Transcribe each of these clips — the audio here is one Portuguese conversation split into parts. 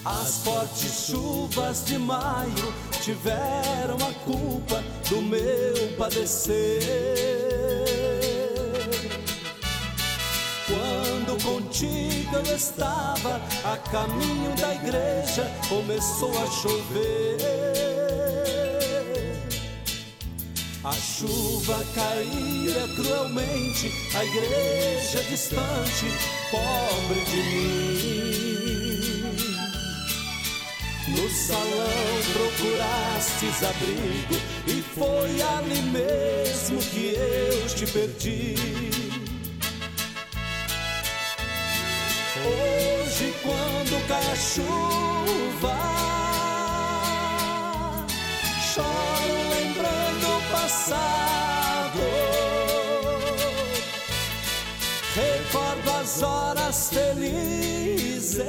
As fortes chuvas de maio tiveram a culpa do meu padecer. Quando contigo eu estava a caminho da igreja, começou a chover. A chuva caía cruelmente, a igreja distante, pobre de mim. No salão procurastes abrigo, e foi ali mesmo que eu te perdi. Hoje, quando cai a chuva, choro lembrando o passado. Recordo as horas felizes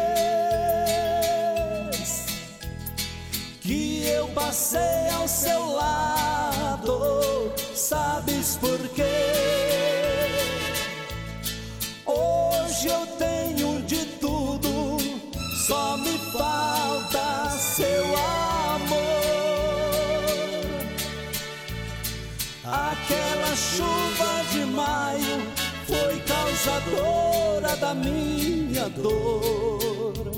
que eu passei ao seu lado. Sabes por quê? Hoje eu tenho de tudo, só me falta seu amor. Aquela chuva de maio foi causadora da minha dor.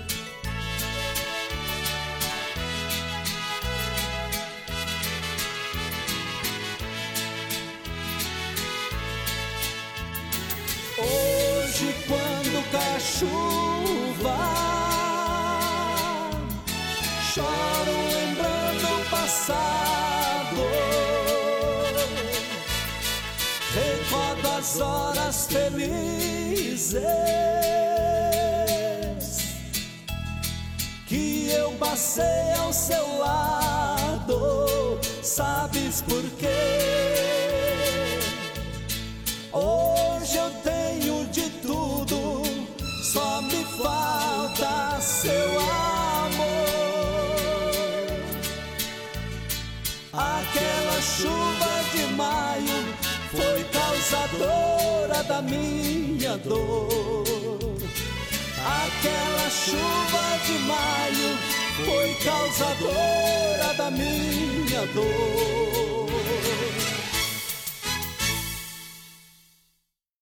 Hoje, quando cai a chuva, choro lembrando o passado. Recordo as horas felizes que eu passei ao seu lado. Sabes por quê? Hoje eu tenho de tudo, só me falta seu amor. Aquela chuva de maio foi causadora da minha dor. Aquela chuva de maio foi causadora da minha dor.